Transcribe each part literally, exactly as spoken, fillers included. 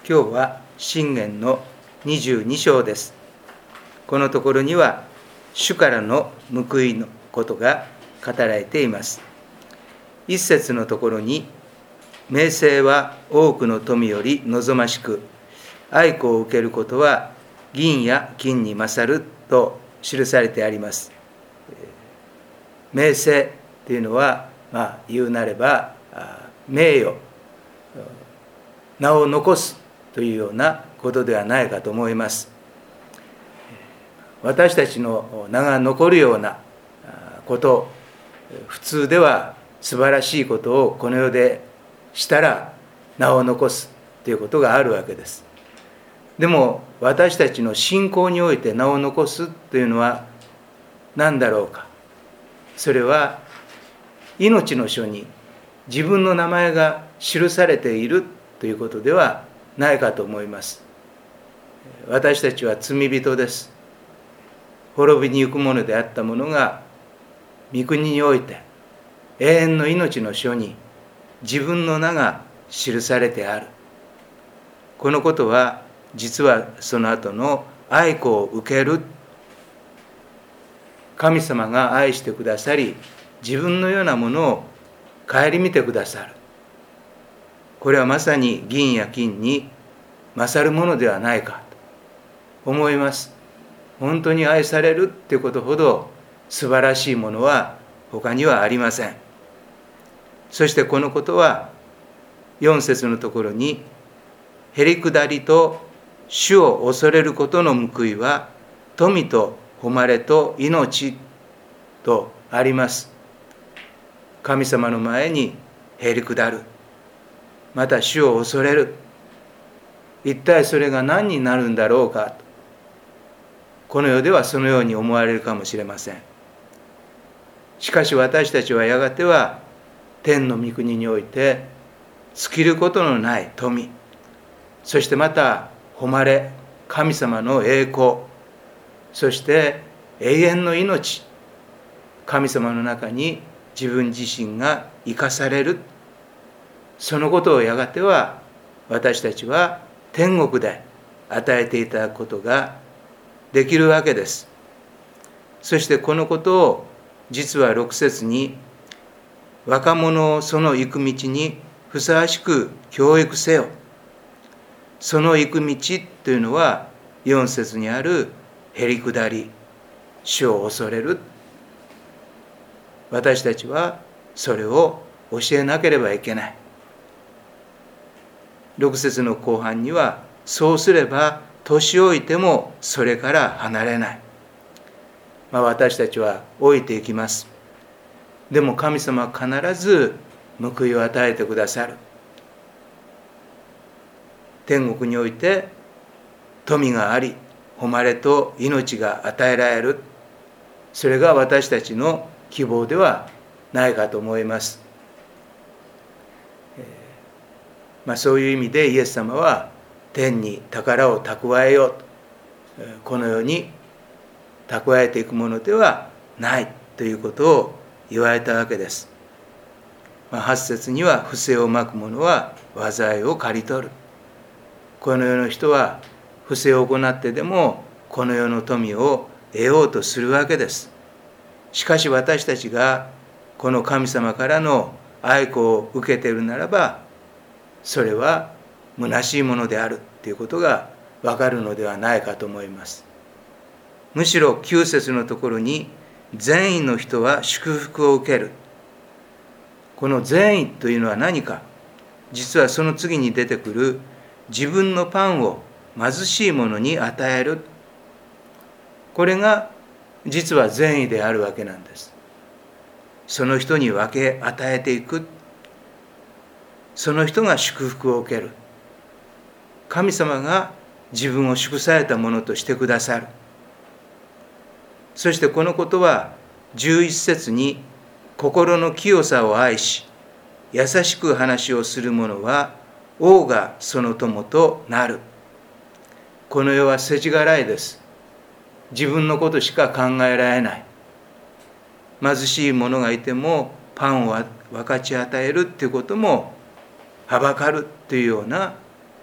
今日は箴言のにじゅうに章です。このところには主からの報いのことが語られています。一節のところに、名声は多くの富より望ましく、愛子を受けることは銀や金に勝ると記されてあります。名声というのは、まあ、言うなれば名誉、名を残すというようなことではないかと思います。私たちの名が残るようなこと、普通では素晴らしいことをこの世でしたら名を残すということがあるわけです。でも私たちの信仰において名を残すというのは何だろうか。それは命の書に自分の名前が記されているということではないかと思います。私たちは罪人です。滅びに行くものであったものが御国において永遠の命の書に自分の名が記されてある。このことは実はその後の愛子を受ける、神様が愛してくださり自分のようなものを顧みてくださる。これはまさに銀や金に勝るものではないかと思います。本当に愛されるということほど素晴らしいものは他にはありません。そしてこのことはよん節のところに、へりくだりと主を恐れることの報いは富と誉れと命とあります。神様の前にへりくだる、また主を恐れる。一体それが何になるんだろうかと、この世ではそのように思われるかもしれません。しかし私たちはやがては天の御国において尽きることのない富、そしてまた誉れ、神様の栄光、そして永遠の命、神様の中に自分自身が生かされる。そのことをやがては私たちは天国で与えていただくことができるわけです。そしてこのことを実はろく節に、若者をその行く道にふさわしく教育せよ。その行く道というのはよん節にあるへりくだり、主を恐れる。私たちはそれを教えなければいけない。ろく節の後半には、そうすれば年老いてもそれから離れない。まあ、私たちは老いていきます。でも神様は必ず報いを与えてくださる。天国において富があり、誉れと命が与えられる。それが私たちの希望ではないかと思います。まあ、そういう意味でイエス様は天に宝を蓄えようと、この世に蓄えていくものではないということを言われたわけです。まあ、はち節には、不正をまく者は災いを刈り取る。この世の人は不正を行ってでもこの世の富を得ようとするわけです。しかし私たちがこの神様からの愛子を受けているならば、それは虚しいものであるということがわかるのではないかと思います。むしろきゅう節のところに、善意の人は祝福を受ける。この善意というのは何か。実はその次に出てくる、自分のパンを貧しい者に与える。これが実は善意であるわけなんです。その人に分け与えていく。その人が祝福を受ける。神様が自分を祝されたものとしてくださる。そしてこのことはじゅういち節に、心の清さを愛し優しく話をする者は王がその友となる。この世は世知辛いです。自分のことしか考えられない。貧しい者がいてもパンを分かち与えるということもはばかるというような、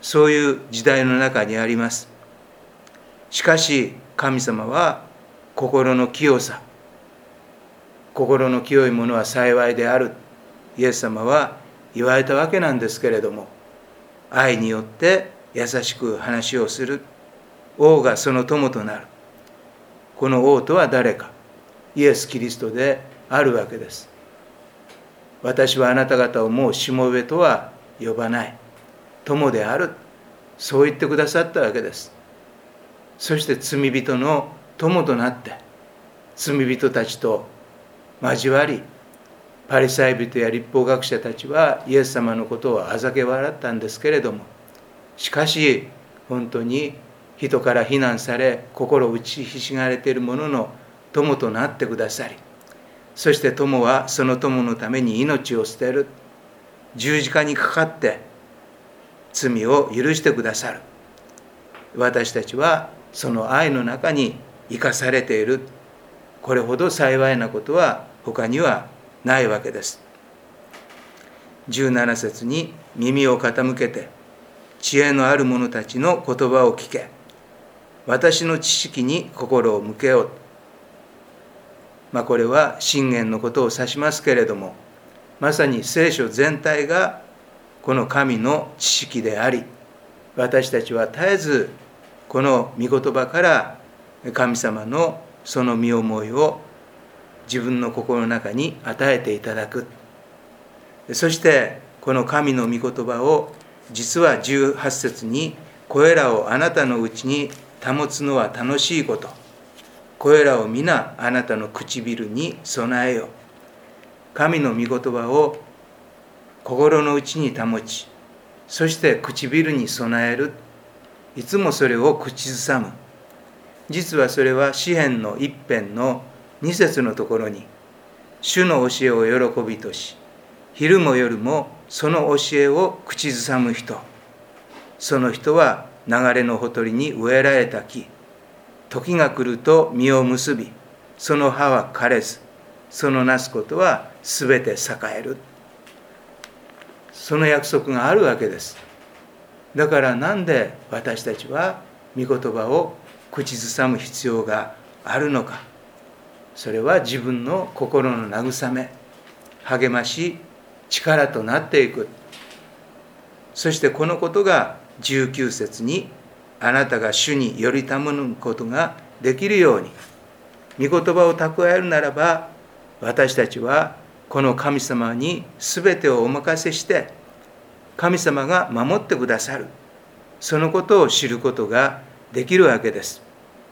そういう時代の中にあります。しかし神様は心の清さ、心の清いものは幸いである、イエス様は言われたわけなんですけれども、愛によって優しく話をする王がその友となる。この王とは誰か、イエス・キリストであるわけです。私はあなた方をもうしもべとは呼ばない、友である、そう言ってくださったわけです。そして罪人の友となって罪人たちと交わり、パリサイ人や律法学者たちはイエス様のことをあざけ笑ったんですけれども、しかし本当に人から非難され心打ちひしがれている者の友となってくださり、そして友はその友のために命を捨てる、十字架にかかって罪を許してくださる。私たちはその愛の中に生かされている。これほど幸いなことは他にはないわけです。じゅうなな節に耳を傾けて知恵のある者たちの言葉を聞け、私の知識に心を向けよう。まあこれは箴言のことを指しますけれども、まさに聖書全体がこの神の知識であり、私たちは絶えずこの御言葉から神様のその身思いを自分の心の中に与えていただく。そしてこの神の御言葉を実はじゅうはち節に、これらをあなたのうちに保つのは楽しいこと、これらを皆あなたの唇に備えよ。神の御言葉を心の内に保ち、そして唇に備える。いつもそれを口ずさむ。実はそれは詩編の一編の二節のところに、主の教えを喜びとし、昼も夜もその教えを口ずさむ人、その人は流れのほとりに植えられた木、時が来ると実を結び、その葉は枯れず、そのなすことはすべて栄える。その約束があるわけです。だからなんで私たちは御言葉を口ずさむ必要があるのか。それは自分の心の慰め、励まし、力となっていく。そしてこのことがじゅうきゅう節に、あなたが主によりたむことができるように、御言葉を蓄えるならば、私たちはこの神様に全てをお任せして、神様が守ってくださる、そのことを知ることができるわけです。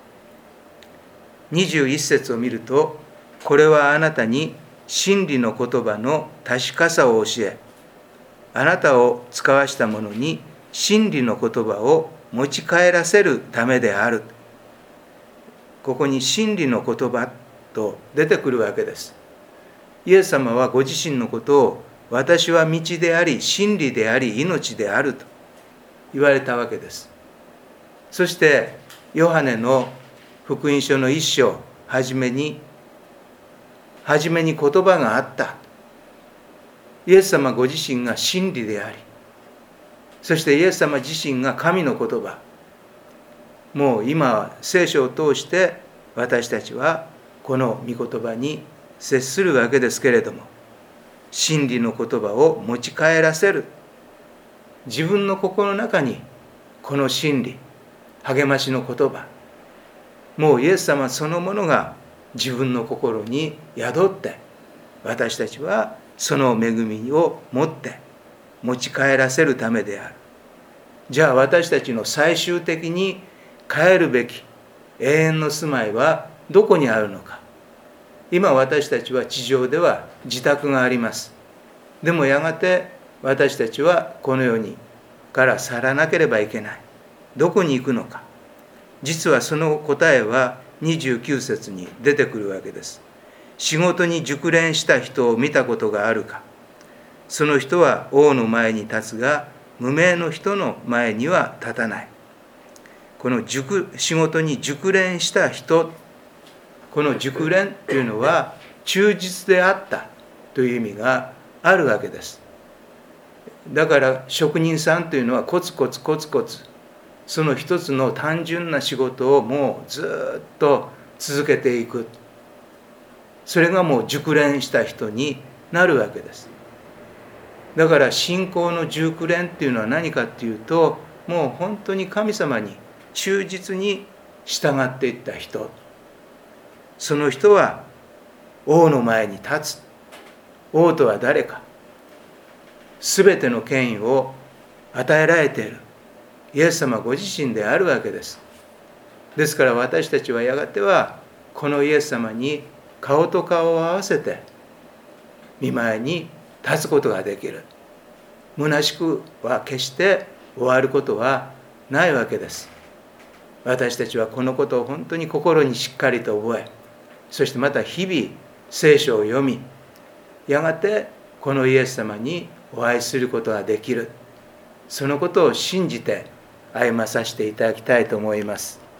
にじゅういち節を見ると、これはあなたに真理の言葉の確かさを教え、あなたを使わした者に真理の言葉を持ち帰らせるためである。ここに真理の言葉と出てくるわけです。イエス様はご自身のことを、私は道であり真理であり命であると言われたわけです。そしてヨハネの福音書の一章はじめに初めに言葉があった。イエス様ご自身が真理であり、そしてイエス様自身が神の言葉。もう今は聖書を通して私たちはこの御言葉に接するわけですけれども、真理の言葉を持ち帰らせる。自分の心の中にこの真理、励ましの言葉、もうイエス様そのものが自分の心に宿って、私たちはその恵みを持って持ち帰らせるためである。じゃあ私たちの最終的に帰るべき永遠の住まいはどこにあるのか。今私たちは地上では自宅があります。でもやがて私たちはこの世にから去らなければいけない。どこに行くのか。実はその答えはにじゅうきゅう節に出てくるわけです。仕事に熟練した人を見たことがあるか。その人は王の前に立つが、無名の人の前には立たない。この熟仕事に熟練した人、この熟練というのは忠実であったという意味があるわけです。 だから職人さんというのはコツコツコツコツその一つの単純な仕事をもうずっと続けていく。それがもう熟練した人になるわけです。だから信仰の熟練っていうのは何かっていうと、もう本当に神様に忠実に従っていった人、その人は王の前に立つ。王とは誰か、すべての権威を与えられているイエス様ご自身であるわけです。ですから私たちはやがてはこのイエス様に顔と顔を合わせて御前に立つことができる。虚しくは決して終わることはないわけです。私たちはこのことを本当に心にしっかりと覚え、そしてまた日々聖書を読み、やがてこのイエス様にお会いすることができる。そのことを信じて歩まさせていただきたいと思います。